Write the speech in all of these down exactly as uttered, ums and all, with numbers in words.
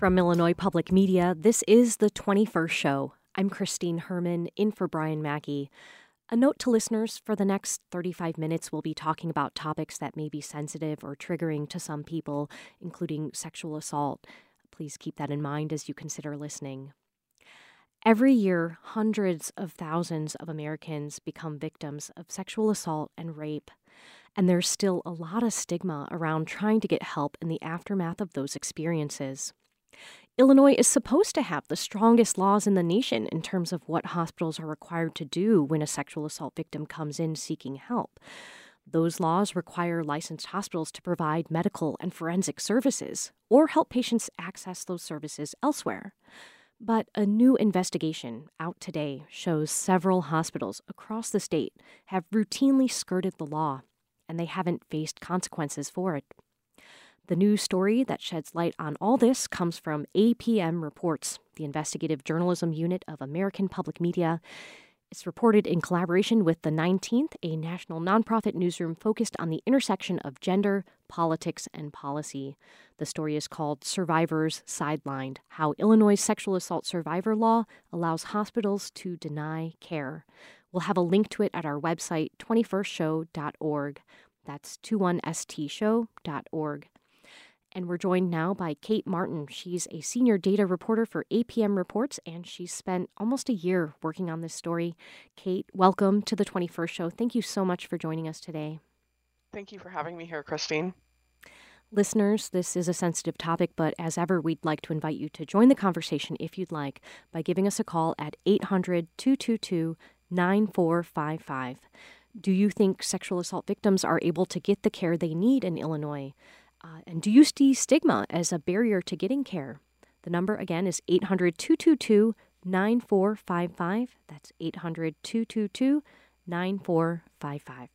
From Illinois Public Media, this is The twenty-first Show. I'm Christine Herman, in for Brian Mackey. A note to listeners, for the next thirty-five minutes, we'll be talking about topics that may be sensitive or triggering to some people, including sexual assault. Please keep that in mind as you consider listening. Every year, hundreds of thousands of Americans become victims of sexual assault and rape. And there's still a lot of stigma around trying to get help in the aftermath of those experiences. Illinois is supposed to have the strongest laws in the nation in terms of what hospitals are required to do when a sexual assault victim comes in seeking help. Those laws require licensed hospitals to provide medical and forensic services or help patients access those services elsewhere. But a new investigation out today shows several hospitals across the state have routinely skirted the law, and they haven't faced consequences for it. The news story that sheds light on all this comes from A P M Reports, the investigative journalism unit of American Public Media. It's reported in collaboration with The nineteenth, a national nonprofit newsroom focused on the intersection of gender, politics, and policy. The story is called Survivors Sidelined: How Illinois' Sexual Assault Survivor Law Allows Hospitals to Deny Care. We'll have a link to it at our website, twenty-first show dot org. That's twenty-one s t show dot org. And we're joined now by Kate Martin. She's a senior data reporter for A P M Reports, and she's spent almost a year working on this story. Kate, welcome to the twenty-first Show. Thank you so much for joining us today. Thank you for having me here, Christine. Listeners, this is a sensitive topic, but as ever, we'd like to invite you to join the conversation if you'd like by giving us a call at eight hundred, two two two, nine four five five. Do you think sexual assault victims are able to get the care they need in Illinois? Uh, and do you see stigma as a barrier to getting care? The number, again, is eight hundred, two two two, nine four five five. That's eight hundred, two two two, nine four five five.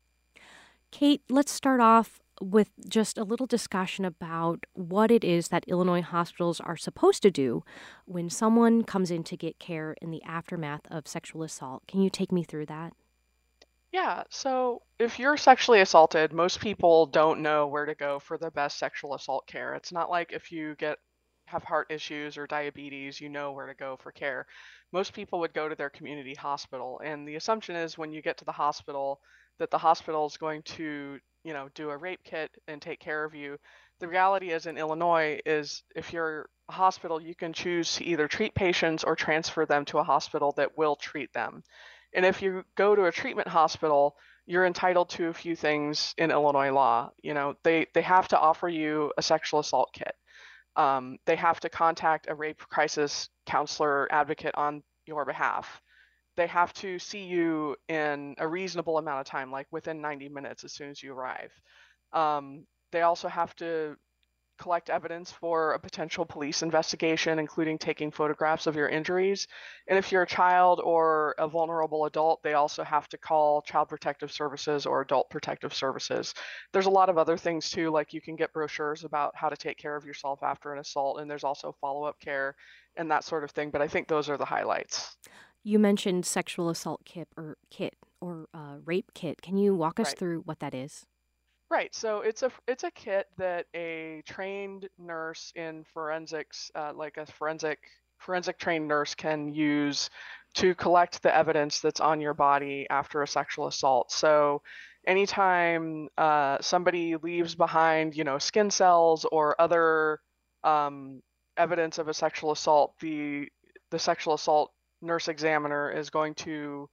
Kate, let's start off with just a little discussion about what it is that Illinois hospitals are supposed to do when someone comes in to get care in the aftermath of sexual assault. Can you take me through that? Yeah, so if you're sexually assaulted, most people don't know where to go for the best sexual assault care. It's not like if you get have heart issues or diabetes, you know where to go for care. Most people would go to their community hospital, and the assumption is when you get to the hospital that the hospital is going to, you know, do a rape kit and take care of you. The reality is in Illinois is if you're a hospital, you can choose to either treat patients or transfer them to a hospital that will treat them. And if you go to a treatment hospital, you're entitled to a few things in Illinois law. You know, they, they have to offer you a sexual assault kit. Um, they have to contact a rape crisis counselor advocate on your behalf. They have to see you in a reasonable amount of time, like within ninety minutes as soon as you arrive. Um, they also have to collect evidence for a potential police investigation, including taking photographs of your injuries. And if you're a child or a vulnerable adult, they also have to call Child Protective Services or Adult Protective Services. There's a lot of other things too, like you can get brochures about how to take care of yourself after an assault, and there's also follow-up care and that sort of thing. But I think those are the highlights. You mentioned sexual assault kit or kit or uh, rape kit. Can you walk us Right. through what that is? Right. So it's a it's a kit that a trained nurse in forensics, uh, like a forensic forensic trained nurse, can use to collect the evidence that's on your body after a sexual assault. So anytime uh, somebody leaves behind, you know, skin cells or other um, evidence of a sexual assault, the the sexual assault nurse examiner is going to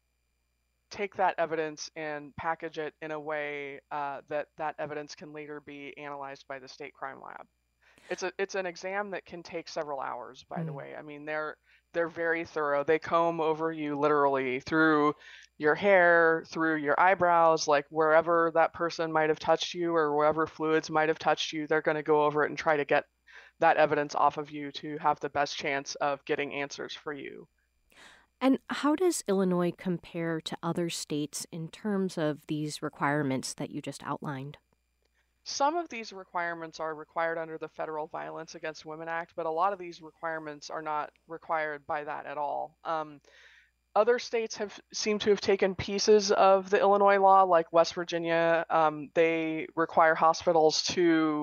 take that evidence and package it in a way uh, that that evidence can later be analyzed by the state crime lab. It's a it's an exam that can take several hours, by the Mm. way. I mean, they're they're very thorough. They comb over you literally through your hair, through your eyebrows, like wherever that person might have touched you or wherever fluids might have touched you, they're going to go over it and try to get that evidence off of you to have the best chance of getting answers for you. And how does Illinois compare to other states in terms of these requirements that you just outlined? Some of these requirements are required under the Federal Violence Against Women Act, but a lot of these requirements are not required by that at all. Um, other states have seem to have taken pieces of the Illinois law, like West Virginia. Um, they require hospitals to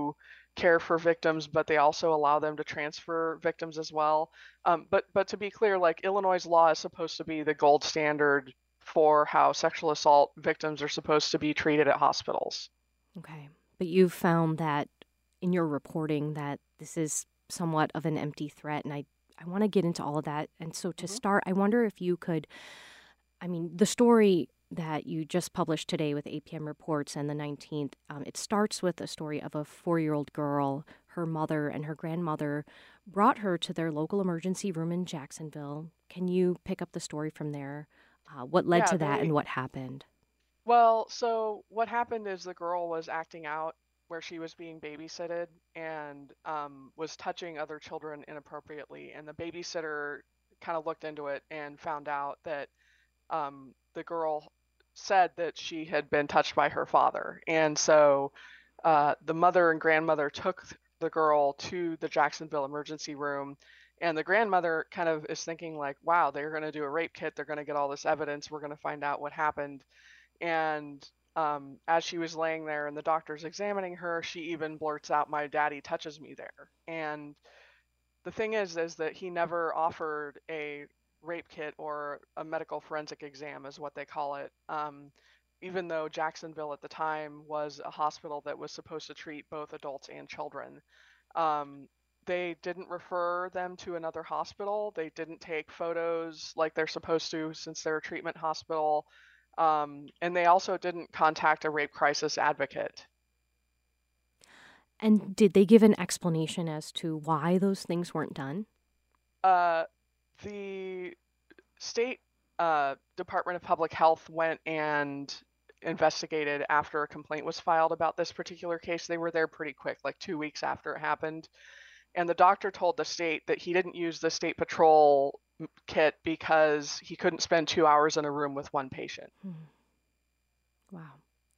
care for victims, but they also allow them to transfer victims as well. Um, but but to be clear, like Illinois' law is supposed to be the gold standard for how sexual assault victims are supposed to be treated at hospitals. Okay. But you've found that in your reporting that this is somewhat of an empty threat, and I, I want to get into all of that. And so to hmm start, I wonder if you could, I mean, the story that you just published today with A P M Reports and the nineteenth, um, it starts with a story of a four-year-old girl. Her mother and her grandmother brought her to their local emergency room in Jacksonville. Can you pick up the story from there? Uh, what led Yeah, to that and they what happened? Well, so what happened is the girl was acting out where she was being babysitted and um, was touching other children inappropriately. And the babysitter kind of looked into it and found out that um, the girl said that she had been touched by her father. And so uh, the mother and grandmother took the girl to the Jacksonville emergency room. And the grandmother kind of is thinking, like, wow, they're going to do a rape kit. They're going to get all this evidence. We're going to find out what happened. And um, as she was laying there and the doctor's examining her, she even blurts out, "My daddy touches me there." And the thing is, is that he never offered a rape kit or a medical forensic exam, is what they call it. Um, even though Jacksonville at the time was a hospital that was supposed to treat both adults and children. Um, they didn't refer them to another hospital. They didn't take photos like they're supposed to since they're a treatment hospital. Um, and they also didn't contact a rape crisis advocate. And did they give an explanation as to why those things weren't done? Uh, the state uh, Department of Public Health went and investigated after a complaint was filed about this particular case. They were there pretty quick, like two weeks after it happened. And the doctor told the state that he didn't use the state patrol kit because he couldn't spend two hours in a room with one patient. Hmm. Wow.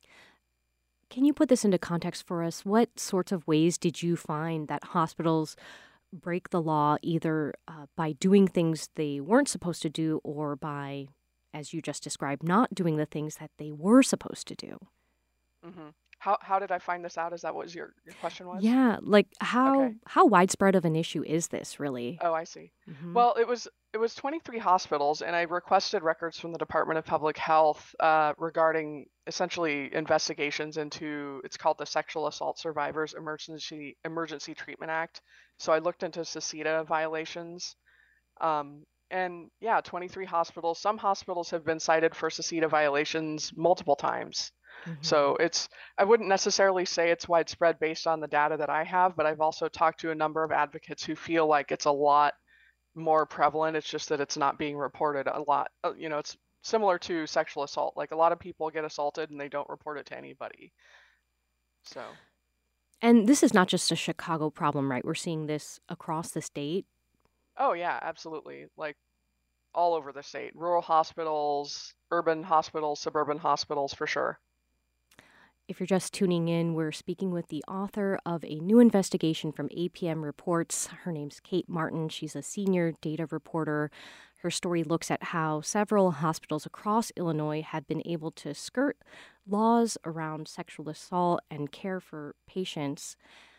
Can you put this into context for us? What sorts of ways did you find that hospitals break the law either uh, by doing things they weren't supposed to do or by, as you just described, not doing the things that they were supposed to do? hmm How how did I find this out? Is that what your your question was? Yeah, like how Okay. how widespread of an issue is this really? Oh, I see. Hmm. Well, it was it was twenty-three hospitals, and I requested records from the Department of Public Health uh, regarding essentially investigations into, it's called the Sexual Assault Survivors Emergency Emergency Treatment Act. So I looked into CECITA violations. Um, and yeah, twenty-three hospitals. Some hospitals have been cited for CECITA violations multiple times. Hmm. So it's, I wouldn't necessarily say it's widespread based on the data that I have, but I've also talked to a number of advocates who feel like it's a lot more prevalent. It's just that it's not being reported a lot. Uh, You know, it's similar to sexual assault. Like a lot of people get assaulted and they don't report it to anybody. So, And this is not just a Chicago problem, right? We're seeing this across the state. oh yeah, absolutely. Like all over the state, rural hospitals, urban hospitals, suburban hospitals for sure. If you're just tuning in, we're speaking with the author of a new investigation from A P M Reports. Her name's Kate Martin. She's a senior data reporter. Her story looks at how several hospitals across Illinois have been able to skirt laws around sexual assault and care for patients.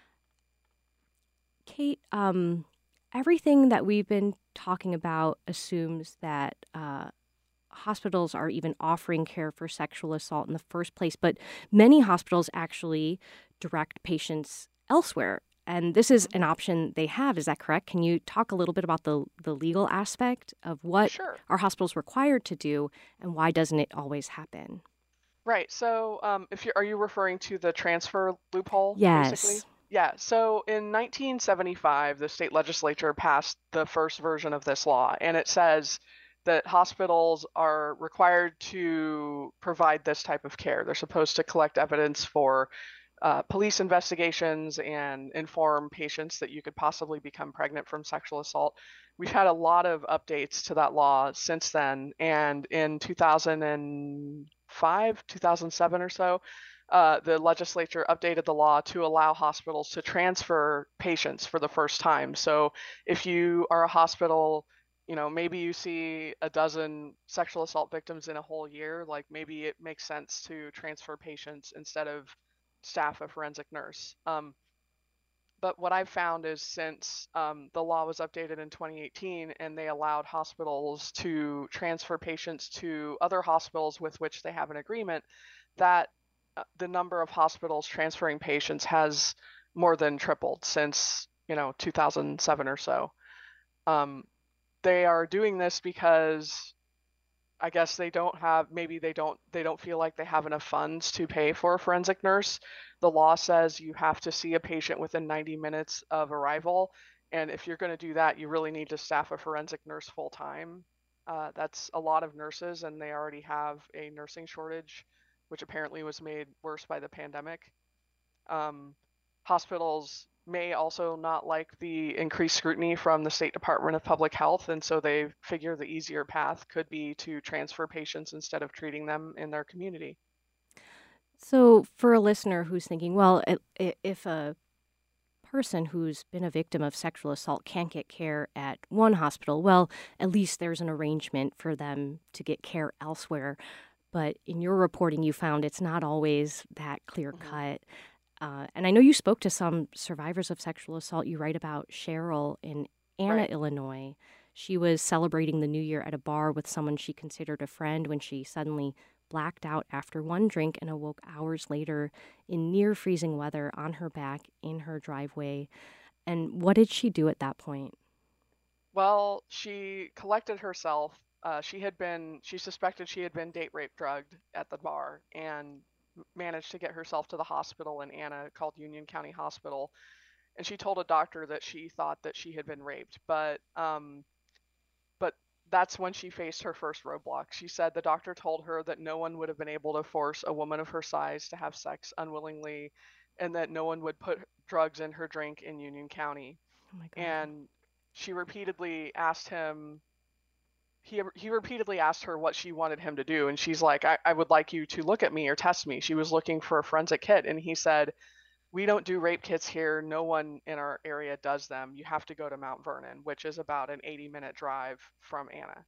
Kate, um, everything that we've been talking about assumes that uh, hospitals are even offering care for sexual assault in the first place, but many hospitals actually direct patients elsewhere. And this is hmm an option they have. Is that correct? Can you talk a little bit about the, the legal aspect of what Sure. are hospitals required to do and why doesn't it always happen? Right. So, um, if you are you referring to the transfer loophole, basically? Yes. Yeah. So in nineteen seventy-five, the state legislature passed the first version of this law, and it says that hospitals are required to provide this type of care. They're supposed to collect evidence for uh, police investigations and inform patients that you could possibly become pregnant from sexual assault. We've had a lot of updates to that law since then, and in two thousand five, two thousand seven or so, uh, the legislature updated the law to allow hospitals to transfer patients for the first time. So if you are a hospital, you know, maybe you see a dozen sexual assault victims in a whole year, like maybe it makes sense to transfer patients instead of staff a forensic nurse. Um, but what I've found is since um, the law was updated in twenty eighteen and they allowed hospitals to transfer patients to other hospitals with which they have an agreement, that uh, the number of hospitals transferring patients has more than tripled since, you know, two thousand seven or so. Um, they are doing this because I guess they don't have, maybe they don't they don't feel like they have enough funds to pay for a forensic nurse. The law says you have to see a patient within ninety minutes of arrival, and if you're going to do that, you really need to staff a forensic nurse full time. Uh, that's a lot of nurses, and they already have a nursing shortage, which apparently was made worse by the pandemic. Um, Hospitals may also not like the increased scrutiny from the State Department of Public Health, and so they figure the easier path could be to transfer patients instead of treating them in their community. So, for a listener who's thinking, well, if a person who's been a victim of sexual assault can't get care at one hospital, well, at least there's an arrangement for them to get care elsewhere. But in your reporting, you found it's not always that clear cut. Mm-hmm. Uh, and I know you spoke to some survivors of sexual assault. You write about Cheryl in Anna, right. Illinois. She was celebrating the new year at a bar with someone she considered a friend when she suddenly blacked out after one drink and awoke hours later in near freezing weather on her back in her driveway. And what did she do at that point? Well, she collected herself. Uh, she had been, she suspected she had been date rape drugged at the bar and managed to get herself to the hospital in Anna called Union County Hospital. And she told a doctor that she thought that she had been raped, but um, but that's when she faced her first roadblock. She said the doctor told her that no one would have been able to force a woman of her size to have sex unwillingly, and that no one would put drugs in her drink in Union County. Oh my God. And she repeatedly asked him, he, he repeatedly asked her what she wanted him to do. And she's like, I, I would like you to look at me or test me. She was looking for a forensic kit. And he said, we don't do rape kits here. No one in our area does them. You have to go to Mount Vernon, which is about an eighty minute drive from Anna.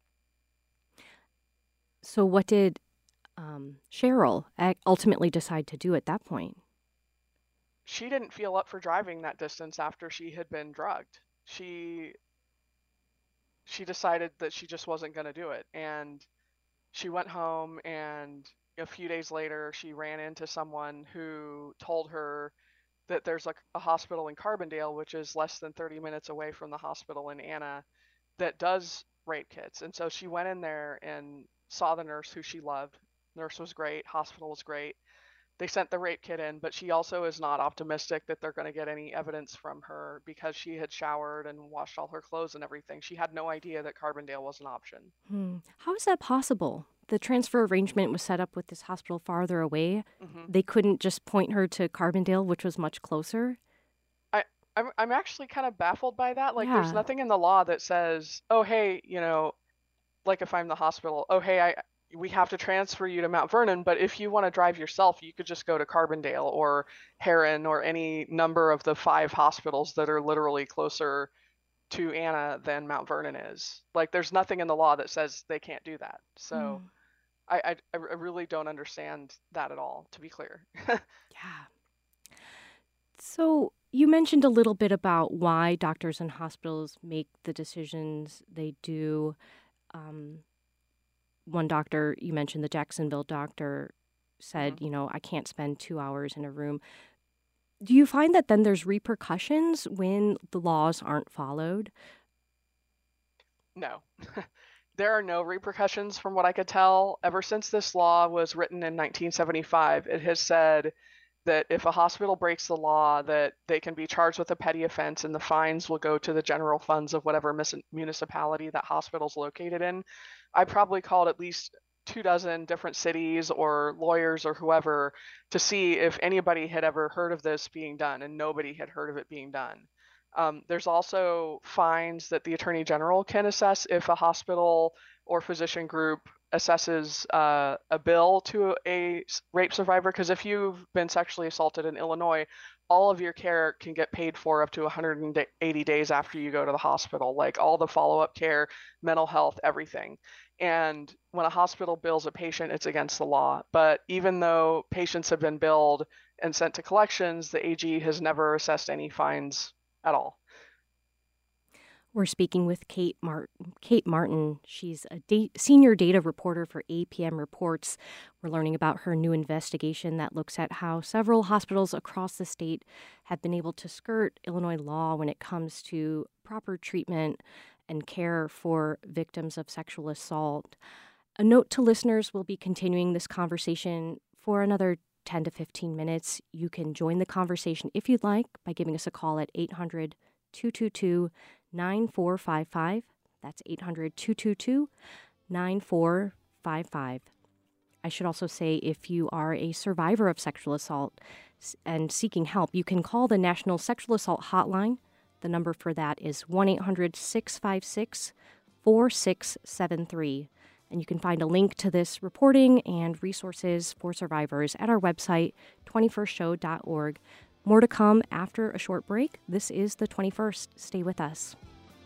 So what did um, Cheryl ultimately decide to do at that point? She didn't feel up for driving that distance after she had been drugged. She she decided that she just wasn't going to do it. And she went home, and a few days later, she ran into someone who told her that there's like a hospital in Carbondale, which is less than thirty minutes away from the hospital in Anna, that does rape kits. And so she went in there and saw the nurse who she loved. Nurse was great. Hospital was great. They sent the rape kit in, but she also is not optimistic that they're going to get any evidence from her because she had showered and washed all her clothes and everything. She had no idea that Carbondale was an option. Hmm. How is that possible? The transfer arrangement was set up with this hospital farther away. Mm-hmm. They couldn't just point her to Carbondale, which was much closer? I, I'm, I'm actually kind of baffled by that. Like, yeah. There's nothing in the law that says, oh, hey, you know, like if I'm the hospital, oh, hey, I... we have to transfer you to Mount Vernon, but if you want to drive yourself, you could just go to Carbondale or Heron or any number of the five hospitals that are literally closer to Anna than Mount Vernon is. Like, there's nothing in the law that says they can't do that. So mm. I, I, I really don't understand that at all, to be clear. Yeah. So you mentioned a little bit about why doctors and hospitals make the decisions they do. Um, One doctor, you mentioned the Jacksonville doctor, said, mm-hmm. you know, I can't spend two hours in a room. Do you find that then there's repercussions when the laws aren't followed? No. There are no repercussions from what I could tell. Ever since this law was written in nineteen seventy-five, it has said that if a hospital breaks the law, that they can be charged with a petty offense and the fines will go to the general funds of whatever mis- municipality that hospital's located in. I probably called at least two dozen different cities or lawyers or whoever to see if anybody had ever heard of this being done, and nobody had heard of it being done. Um, there's also fines that the Attorney General can assess if a hospital or physician group assesses uh, a bill to a rape survivor, because if you've been sexually assaulted in Illinois, all of your care can get paid for up to one hundred eighty days after you go to the hospital, like all the follow-up care, mental health, everything. And when a hospital bills a patient, it's against the law. But even though patients have been billed and sent to collections, the A G has never assessed any fines at all. We're speaking with Kate Martin. Kate Martin. She's a da- senior data reporter for A P M Reports. We're learning about her new investigation that looks at how several hospitals across the state have been able to skirt Illinois law when it comes to proper treatment and care for victims of sexual assault. A note to listeners, we'll be continuing this conversation for another ten to fifteen minutes. You can join the conversation if you'd like by giving us a call at eight hundred, two two two, nine four five five. That's eight hundred, two two two, nine four five five. I should also say, if you are a survivor of sexual assault and seeking help, you can call the National Sexual Assault Hotline. The number for that is one eight hundred, six five six, four six seven three. And you can find a link to this reporting and resources for survivors at our website, twenty-first show dot org. More to come after a short break. This is the twenty-first. Stay with us.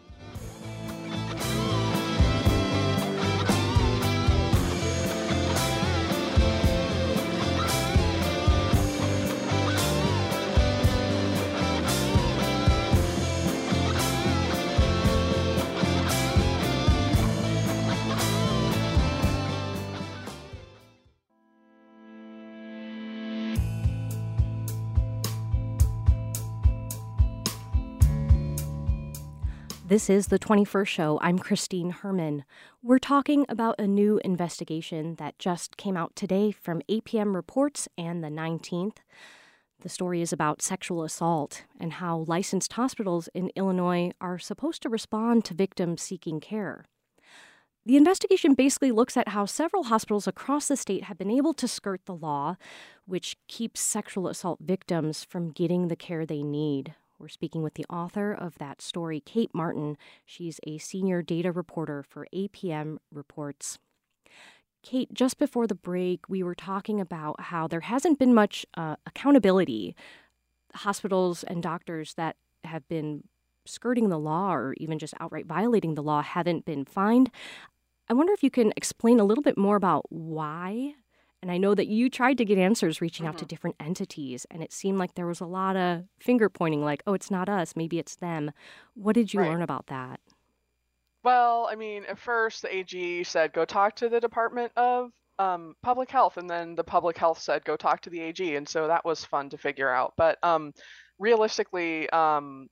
This is the twenty-first show. I'm Christine Herman. We're talking about a new investigation that just came out today from A P M Reports and the nineteenth. The story is about sexual assault and how licensed hospitals in Illinois are supposed to respond to victims seeking care. The investigation basically looks at how several hospitals across the state have been able to skirt the law, which keeps sexual assault victims from getting the care they need. We're speaking with the author of that story, Kate Martin. She's a senior data reporter for A P M Reports. Kate, just before the break, we were talking about how there hasn't been much uh, accountability. Hospitals and doctors that have been skirting the law or even just outright violating the law haven't been fined. I wonder if you can explain a little bit more about why. And I know that you tried to get answers reaching Mm-hmm. out to different entities, and it seemed like there was a lot of finger pointing, like, oh, it's not us, maybe it's them. What did you Right. learn about that? Well, I mean, at first the A G said, go talk to the Department of um, Public Health, and then the Public Health said, go talk to the A G, and so that was fun to figure out. But um, realistically, um,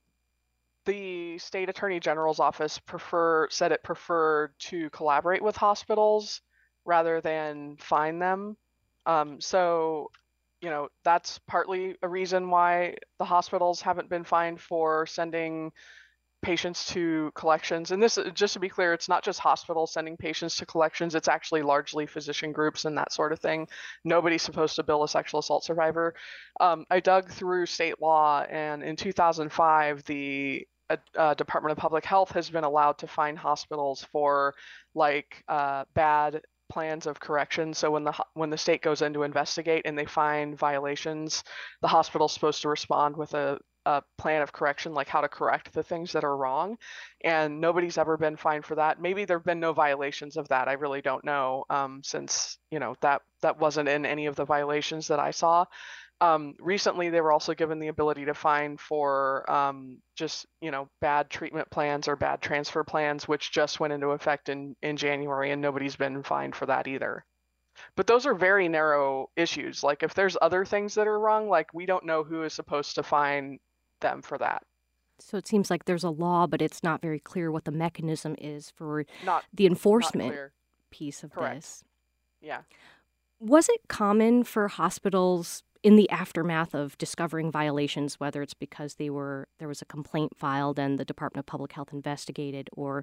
the State Attorney General's office prefer said it preferred to collaborate with hospitals rather than fine them. Um, so, you know, that's partly a reason why the hospitals haven't been fined for sending patients to collections. And this, just to be clear, it's not just hospitals sending patients to collections. It's actually largely physician groups and that sort of thing. Nobody's supposed to bill a sexual assault survivor. Um, I dug through state law, and in two thousand five, the uh, uh, Department of Public Health has been allowed to fine hospitals for like uh, bad plans of correction. So when the when the state goes in to investigate and they find violations, the hospital's supposed to respond with a a plan of correction, like how to correct the things that are wrong. And nobody's ever been fined for that. Maybe there have been no violations of that. I really don't know, um, since, you know, that that wasn't in any of the violations that I saw. Um, recently, they were also given the ability to fine for um, just, you know, bad treatment plans or bad transfer plans, which just went into effect in, in January, and nobody's been fined for that either. But those are very narrow issues. Like if there's other things that are wrong, like we don't know who is supposed to fine them for that. So it seems like there's a law, but it's not very clear what the mechanism is for Not the not enforcement clear. piece of Correct. this. Yeah. Was it common for hospitals in the aftermath of discovering violations, whether it's because they were there was a complaint filed and the Department of Public Health investigated, or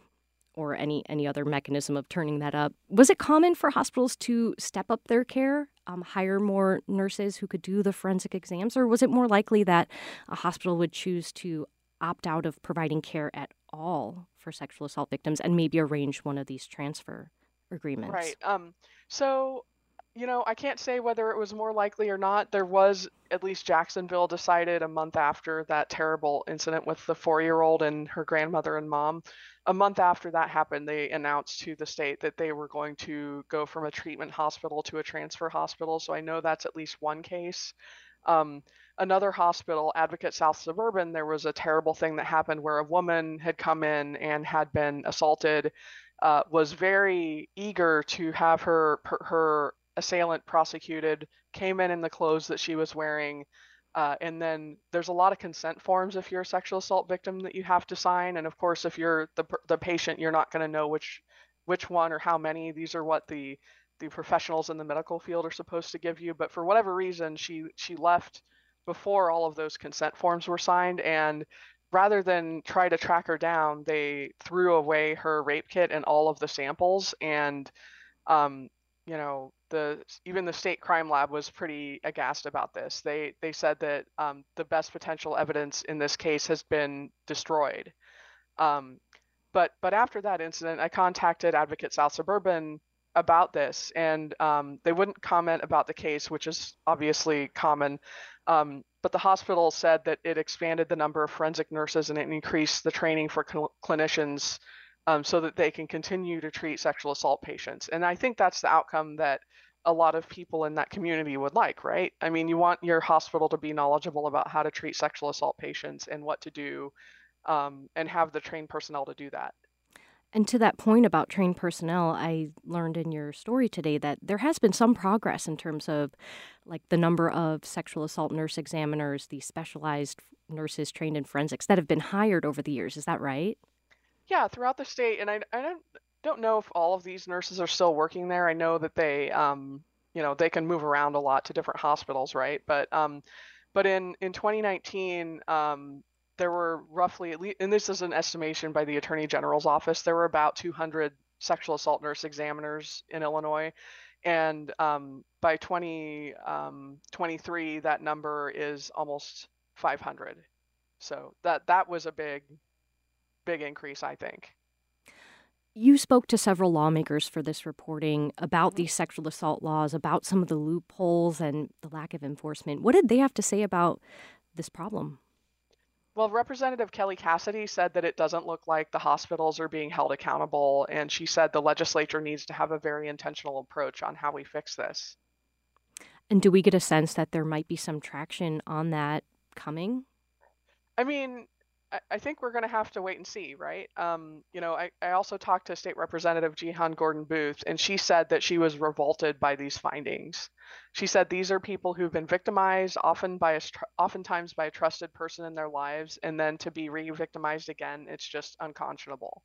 or any any other mechanism of turning that up, was it common for hospitals to step up their care, um, hire more nurses who could do the forensic exams, or was it more likely that a hospital would choose to opt out of providing care at all for sexual assault victims and maybe arrange one of these transfer agreements? Right. Um, so You know, I can't say whether it was more likely or not. There was, at least Jacksonville decided a month after that terrible incident with the four-year-old and her grandmother and mom. A month after that happened, they announced to the state that they were going to go from a treatment hospital to a transfer hospital. So I know that's at least one case. Um, Another hospital, Advocate South Suburban, there was a terrible thing that happened where a woman had come in and had been assaulted, uh, was very eager to have her her assailant prosecuted, came in in the clothes that she was wearing. Uh, and then there's a lot of consent forms if you're a sexual assault victim that you have to sign. And of course, if you're the, the patient, you're not going to know which which one or how many. These are what the the professionals in the medical field are supposed to give you. But for whatever reason, she she left before all of those consent forms were signed. And rather than try to track her down, they threw away her rape kit and all of the samples. And um, you know, the even the state crime lab was pretty aghast about this. They they said that um, the best potential evidence in this case has been destroyed. Um, but but after that incident, I contacted Advocate South Suburban about this, and um, they wouldn't comment about the case, which is obviously common. Um, but the hospital said that it expanded the number of forensic nurses and it increased the training for cl- clinicians um, so that they can continue to treat sexual assault patients. And I think that's the outcome that a lot of people in that community would like, right? I mean, you want your hospital to be knowledgeable about how to treat sexual assault patients and what to do, um, and have the trained personnel to do that. And to that point about trained personnel, I learned in your story today that there has been some progress in terms of like the number of sexual assault nurse examiners, the specialized nurses trained in forensics that have been hired over the years. Is that right? Yeah, throughout the state, and I, I don't don't know if all of these nurses are still working there. I know that they, um, you know, they can move around a lot to different hospitals, right? But um, but in in twenty nineteen, um, there were roughly at least, and this is an estimation by the Attorney General's office, there were about two hundred sexual assault nurse examiners in Illinois, and um, by twenty twenty-three, that number is almost five hundred. So that that was a big big increase, I think. You spoke to several lawmakers for this reporting about Mhm. these sexual assault laws, about some of the loopholes and the lack of enforcement. What did they have to say about this problem? Well, Representative Kelly Cassidy said that it doesn't look like the hospitals are being held accountable, and she said the legislature needs to have a very intentional approach on how we fix this. And do we get a sense that there might be some traction on that coming? I mean, I, I think we're going to have to wait and see, right? Um, you know, I, I also talked to State Representative Jehan Gordon Booth, and she said that she was revolted by these findings. She said these are people who've been victimized, often by a, tr- oftentimes by a trusted person in their lives, and then to be re-victimized again, it's just unconscionable.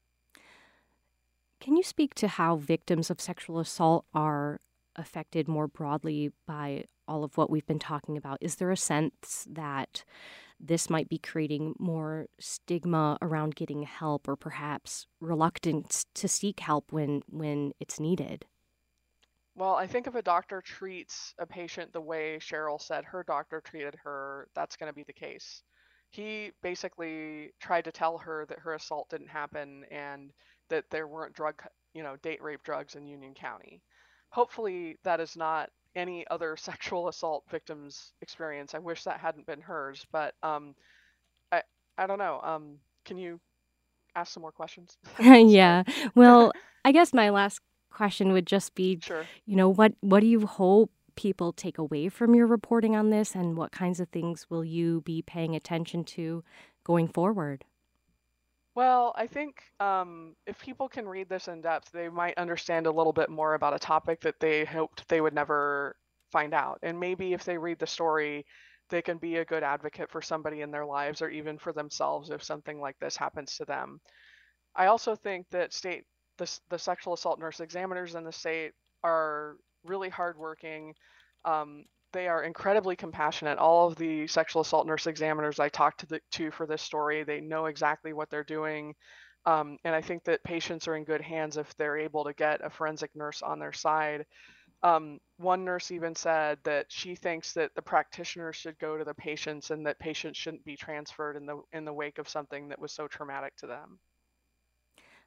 Can you speak to how victims of sexual assault are affected more broadly by all of what we've been talking about? Is there a sense that this might be creating more stigma around getting help or perhaps reluctance to seek help when, when it's needed? Well, I think if a doctor treats a patient the way Cheryl said her doctor treated her, that's going to be the case. He basically tried to tell her that her assault didn't happen and that there weren't drug, you know, date rape drugs in Union County. Hopefully, that is not any other sexual assault victim's experience. I wish that hadn't been hers, but um, I I don't know. Um, can you ask some more questions? Sorry. Yeah. Well, I guess my last question would just be, Sure. you know, what what do you hope people take away from your reporting on this, and what kinds of things will you be paying attention to going forward? Well, I think um, if people can read this in depth, they might understand a little bit more about a topic that they hoped they would never find out. And maybe if they read the story, they can be a good advocate for somebody in their lives or even for themselves if something like this happens to them. I also think that state the, the sexual assault nurse examiners in the state are really hardworking. Um, they are incredibly compassionate. All of the sexual assault nurse examiners I talked to, the, to for this story, they know exactly what they're doing. Um, and I think that patients are in good hands if they're able to get a forensic nurse on their side. Um, one nurse even said that she thinks that the practitioner should go to the patients and that patients shouldn't be transferred in the in the wake of something that was so traumatic to them.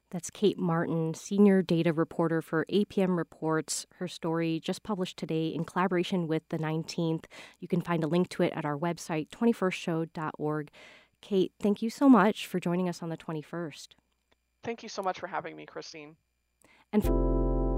That's Kate Martin, senior data reporter for A P M Reports. Her story just published today in collaboration with The nineteenth. You can find a link to it at our website, twenty-first show dot org. Kate, thank you so much for joining us on the twenty-first. Thank you so much for having me, Christine. And for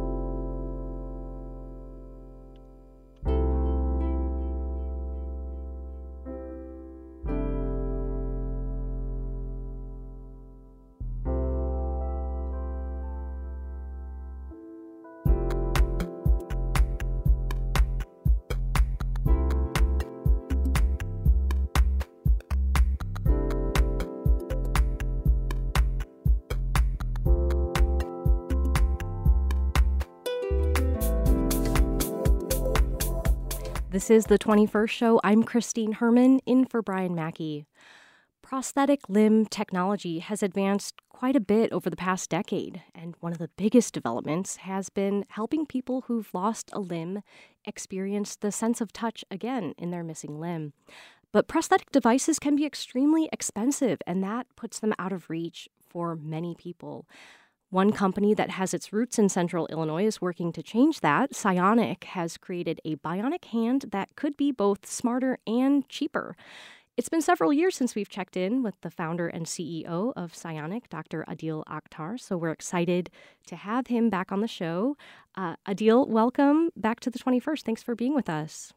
This is the twenty-first show. I'm Christine Herman, in for Brian Mackey. Prosthetic limb technology has advanced quite a bit over the past decade, and one of the biggest developments has been helping people who've lost a limb experience the sense of touch again in their missing limb. But prosthetic devices can be extremely expensive, and that puts them out of reach for many people. One company that has its roots in central Illinois is working to change that. Psyonic has created a bionic hand that could be both smarter and cheaper. It's been several years since we've checked in with the founder and C E O of Psyonic, Doctor Adil Akhtar, so we're excited to have him back on the show. Uh, Adil, welcome back to the twenty-first. Thanks for being with us.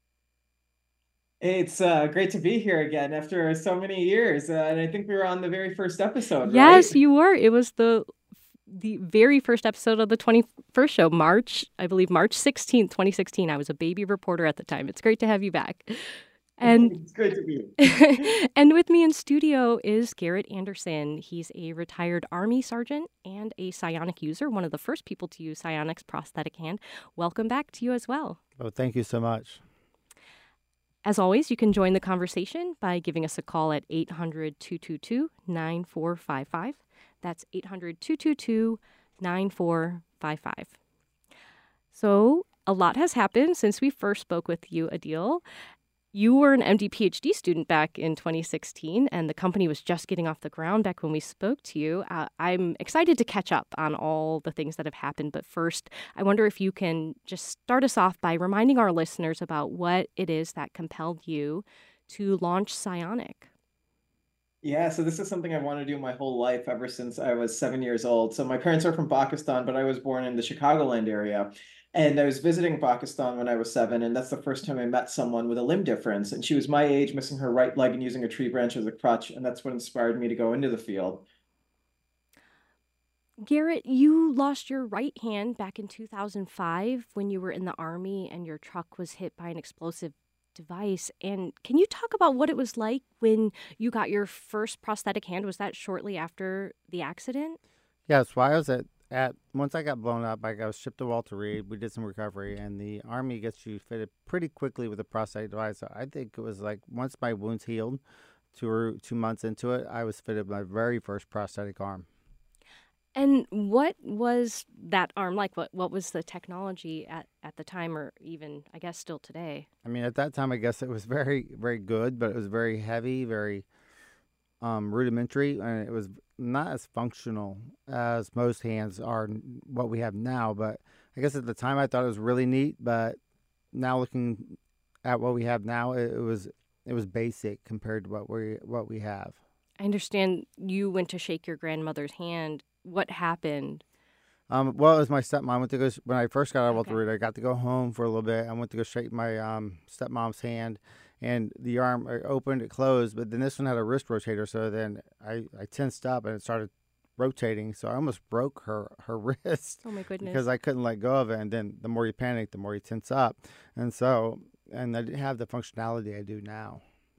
It's uh, great to be here again after so many years, uh, and I think we were on the very first episode, Yes, right? you were. It was the the very first episode of the twenty-first show, March, I believe March sixteenth, twenty sixteen. I was a baby reporter at the time. It's great to have you back. And it's great to be here. And with me in studio is Garrett Anderson. He's a retired Army sergeant and a Psyonic user, one of the first people to use Psyonic's prosthetic hand. Welcome back to you as well. Oh, thank you so much. As always, you can join the conversation by giving us a call at eight hundred, two two two, nine four five five. That's eight hundred, two two two, nine four five five. So a lot has happened since we first spoke with you, Adil. You were an M D PhD student back in twenty sixteen, and the company was just getting off the ground back when we spoke to you. Uh, I'm excited to catch up on all the things that have happened, but first, I wonder if you can just start us off by reminding our listeners about what it is that compelled you to launch Psyonic. Yeah, so this is something I want to do my whole life ever since I was seven years old. So my parents are from Pakistan, but I was born in the Chicagoland area. And I was visiting Pakistan when I was seven, and that's the first time I met someone with a limb difference. And she was my age, missing her right leg and using a tree branch as a crutch. And that's what inspired me to go into the field. Garrett, you lost your right hand back in two thousand five when you were in the Army and your truck was hit by an explosive device. And can you talk about what it was like when you got your first prosthetic hand? Was that shortly after the accident? Yes, while I was at, at once I got blown up, I was shipped to Walter Reed. We did some recovery, and the Army gets you fitted pretty quickly with a prosthetic device. So I think it was like once my wounds healed, two or two months into it, I was fitted my very first prosthetic arm. And what was that arm like? What what was the technology at, at the time, or even, I guess, still today? I mean, at that time, I guess it was very, very good, but it was very heavy, very um, rudimentary, and it was not as functional as most hands are what we have now. But I guess at the time, I thought it was really neat, but now looking at what we have now, it, it was it was basic compared to what we what we have. I understand you went to shake your grandmother's hand. What happened? Um, well, it was my stepmom. I went to go when I first got out of Okay. Walter Reed. I got to go home for a little bit. I went to go shake my um, stepmom's hand, and the arm I opened, it closed. But then this one had a wrist rotator, so then I, I tensed up and it started rotating. So I almost broke her her wrist Oh, my goodness. because I couldn't let go of it. And then the more you panic, the more you tense up, and so and I didn't have the functionality I do now.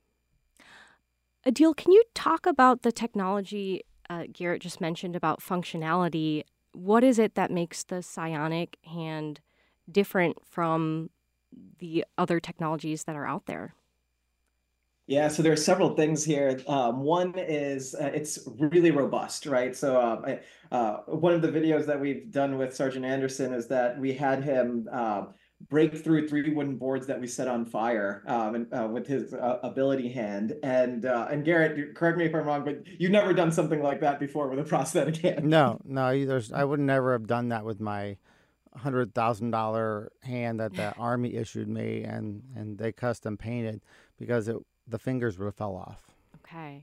Adil, can you talk about the technology uh, Garrett just mentioned about functionality? What is it that makes the Psyonic hand different from the other technologies that are out there? Yeah, so there are several things here. Um, one is uh, it's really robust, right? So um, I, uh, one of the videos that we've done with Sergeant Anderson is that we had him uh, break through three wooden boards that we set on fire um, and, uh, with his uh, ability hand. And uh, and Garrett, correct me if I'm wrong, but you've never done something like that before with a prosthetic hand. No, no, there's, I would never have done that with my hundred thousand dollar hand that the Army issued me, and and they custom painted because it the fingers would have fell off. Okay.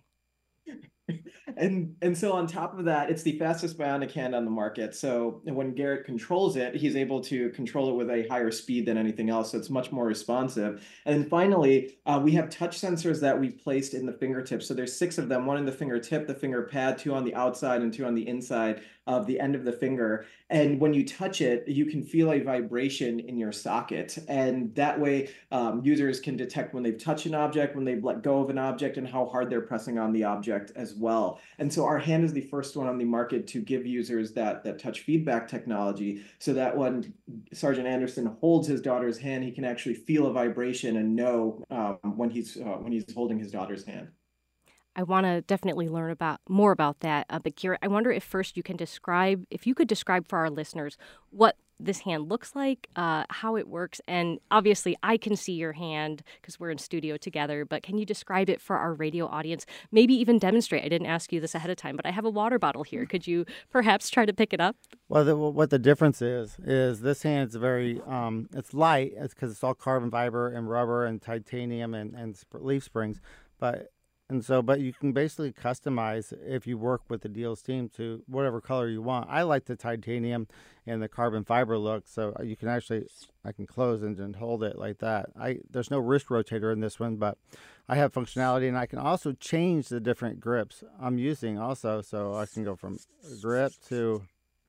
And and so on top of that, it's the fastest bionic hand on the market. So when Garrett controls it, he's able to control it with a higher speed than anything else. So it's much more responsive. And then finally, uh, we have touch sensors that we've placed in the fingertips. So there's six of them, one in the fingertip, the finger pad, two on the outside and two on the inside of the end of the finger. And when you touch it, you can feel a vibration in your socket. And that way, um, users can detect when they've touched an object, when they've let go of an object, and how hard they're pressing on the object as well. And so our hand is the first one on the market to give users that, that touch feedback technology, so that when Sergeant Anderson holds his daughter's hand, he can actually feel a vibration and know um, when he's uh, when he's holding his daughter's hand. I want to definitely learn about more about that. Uh, but Garrett, I wonder if first you can describe, if you could describe for our listeners what this hand looks like, uh, how it works, and obviously I can see your hand because we're in studio together, but can you describe it for our radio audience? Maybe even demonstrate. I didn't ask you this ahead of time, but I have a water bottle here. Could you perhaps try to pick it up? Well, the, what the difference is, is this hand's very, um, it's light, it's because it's all carbon fiber and rubber and titanium and, and sp- leaf springs, but And so, but you can basically customize if you work with the Deals team to whatever color you want. I like the titanium and the carbon fiber look, so you can actually, I can close and, and hold it like that. I There's no wrist rotator in this one, but I have functionality, and I can also change the different grips I'm using also. So I can go from grip to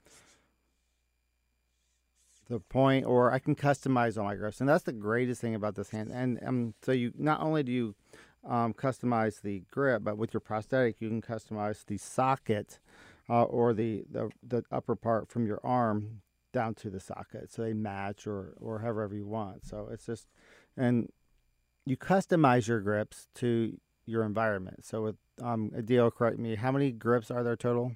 the point, or I can customize all my grips, and that's the greatest thing about this hand. And um, so you not only do you Um, customize the grip, but with your prosthetic, you can customize the socket uh, or the, the the upper part from your arm down to the socket, so they match or or however you want. So it's just, and you customize your grips to your environment. So with um, Adil, correct me, how many grips are there total?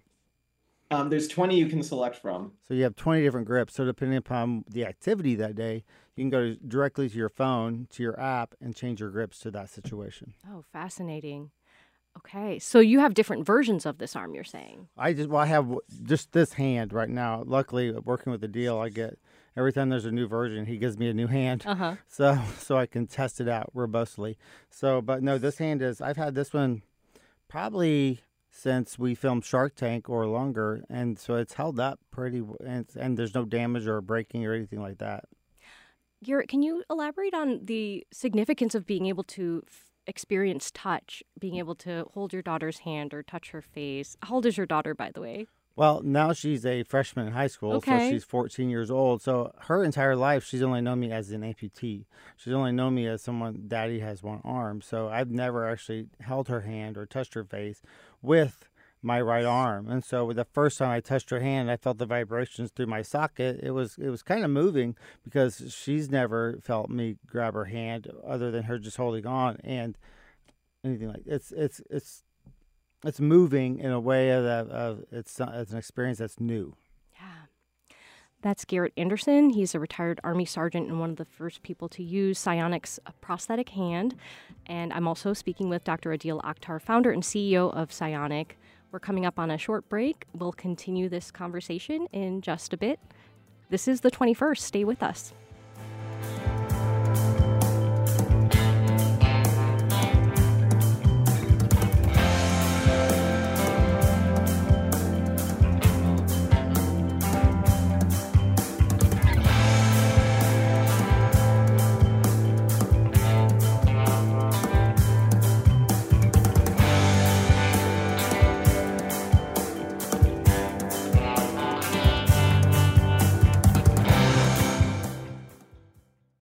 Um, there's twenty you can select from. So you have twenty different grips. So depending upon the activity that day, you can go directly to your phone, to your app, and change your grips to that situation. Oh, fascinating. Okay, so you have different versions of this arm, you're saying? I just, well, I have just this hand right now. Luckily, working with the Deal, I get, every time there's a new version, he gives me a new hand. Uh-huh. So, so I can test it out robustly. So, but no, this hand is, I've had this one probably since we filmed Shark Tank or longer, and so it's held up pretty, and, and there's no damage or breaking or anything like that. Garrett, can you elaborate on the significance of being able to f- experience touch, being able to hold your daughter's hand or touch her face? How old is your daughter, by the way? Well, now she's a freshman in high school, Okay. so she's fourteen years old. So her entire life, she's only known me as an amputee. She's only known me as someone, daddy has one arm. So I've never actually held her hand or touched her face with my right arm. And so the first time I touched her hand, I felt the vibrations through my socket. It was it was kind of moving because she's never felt me grab her hand other than her just holding on and anything like it's it's it's it's moving in a way of, of it's it's an experience that's new. Yeah. That's Garrett Anderson. He's a retired Army sergeant and one of the first people to use Psionic's prosthetic hand. And I'm also speaking with Doctor Adil Akhtar, founder and C E O of Psionic. We're coming up on a short break. We'll continue this conversation in just a bit. This is the twenty-first. Stay with us.